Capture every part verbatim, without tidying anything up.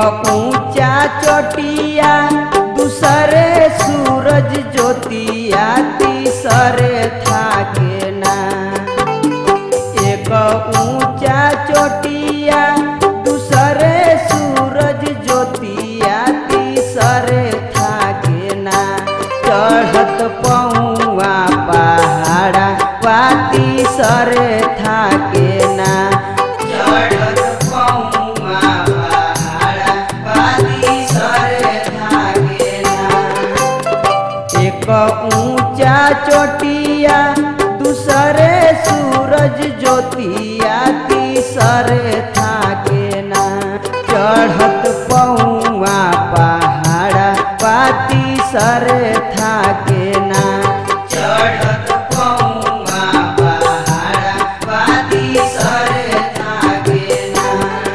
ऊंचा चोटिया दूसरे सूरज ज्योतिया तीसरे थाके ना। एक ऊंचा चोटिया दूसरे सूरज ज्योतिया तीसरे थाके ना। चढ़त पौआ पहाड़ा वा तीसरे थाके ना। चढ़त पौआ पहाड़ा वा तीसरे थाके ना। एक ऊंचा चोटिया दूसरे सूरज ज्योतिया तीसरे थाके ना। चढ़त पौआ पहाड़ा वा तीसरे थाके ना। चढ़त पौआ पहाड़ा वा तीसरे थाके ना।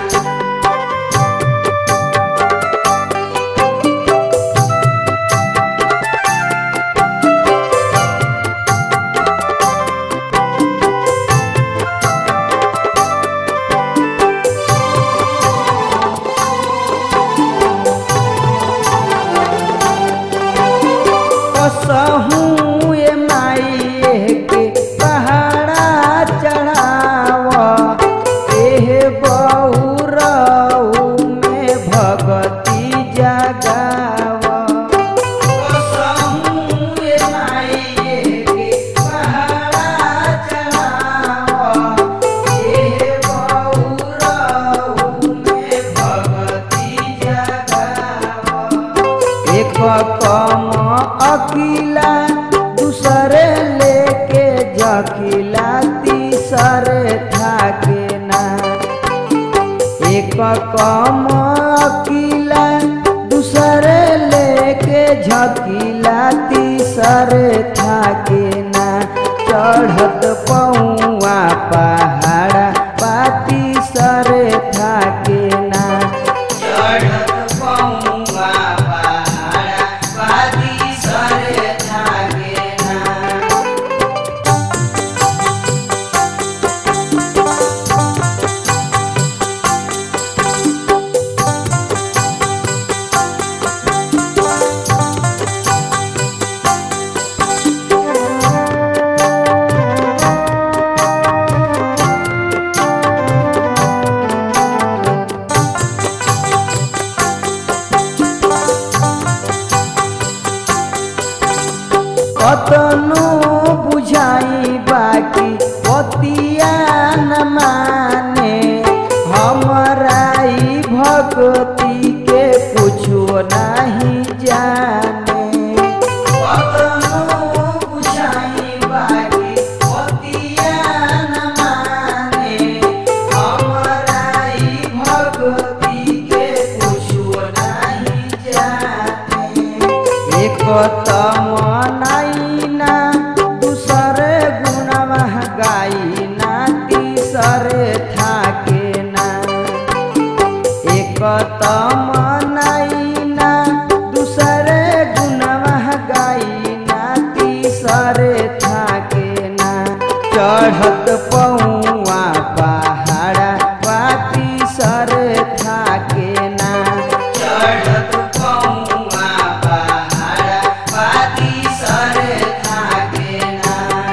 कसहूँ ए माई के पहाड़ा चढ़ाव एह बहुरऊ में भगती जगाव। कसहूँ ए माई के पहाड़ा चढ़ाव एह बहुरऊ में भगती जगाव। एक कम अकीला दूसरे लेके जखिला तीसरे थाके ना। एक कम अकीला दूसरे लेके झकिला तीसरे थाके ना। चढ़त पौआ पहाड़ा वा तीसरे थाके ना। चढ़त पौआ पहाड़ा वा तीसरे थाके ना। कतनो बुझाई बाकी पतिया न माने। हमरा ई भक्ति के कुछो नहीं जाने। कतनो बुझाई बाकी पतिया न माने। हमरा ई भक्ति के कुछो नहीं जाने। एक तमनाइना दूसरे गुणवा गाइना तीसरे थाके ना। एक तमनाइना दूसरे गुणवा गाइना तीसरे थाके ना। चढ़त पौआ पहाड़ा वा तीसरे थाके ना। चढ़त पौआ पहाड़ा वा तीसरे थाके ना।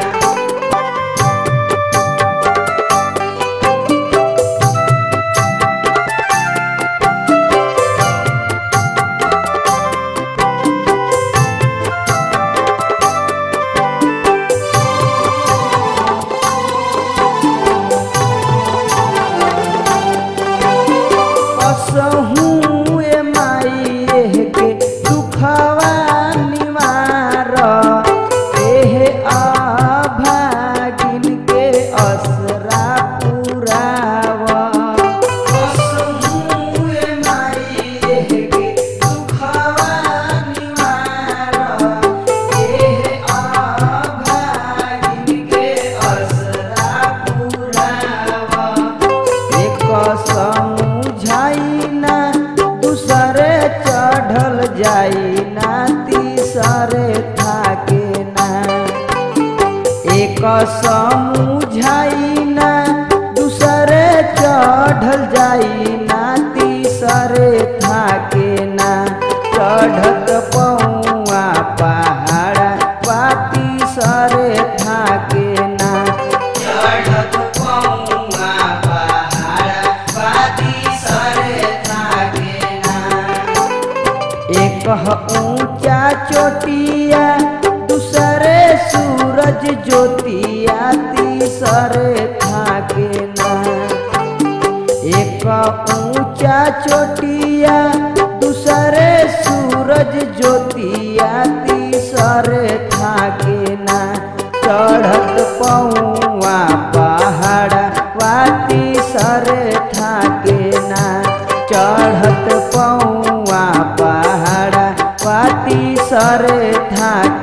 कसहूँ ए माई के दुखवा निवार एह अभागिन के असरा पुराव। कसहूँ ए माई के दुखवा निवार एह अभागिन के असरा पुराव। एक समझाइना दूसरे चढ़ल जाइना तीसरे थाके ना। एक समझाइना दूसरे चढ़ल जाइना तीसरे था। एक ऊंचा चोटिया दूसरे सूरज ज्योतिया तीसरे थाके ना। एक ऊंचा चोटिया दूसरे सूरज ज्योतिया तीसरे थाके ना। चढ़त पौआ पहाड़ वाती सरे थाके ना। चढ़त पौआ पहाड़ वाती सरे थाके